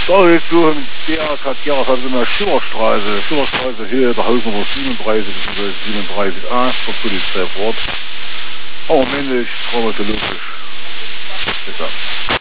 So, jetzt suchen Gera hat immer Schillerstraße hier, der Hausnummer 37 bzw. 37a, der Polizei vor Ort. Aber am Ende ist traumatologisch. Bis dann.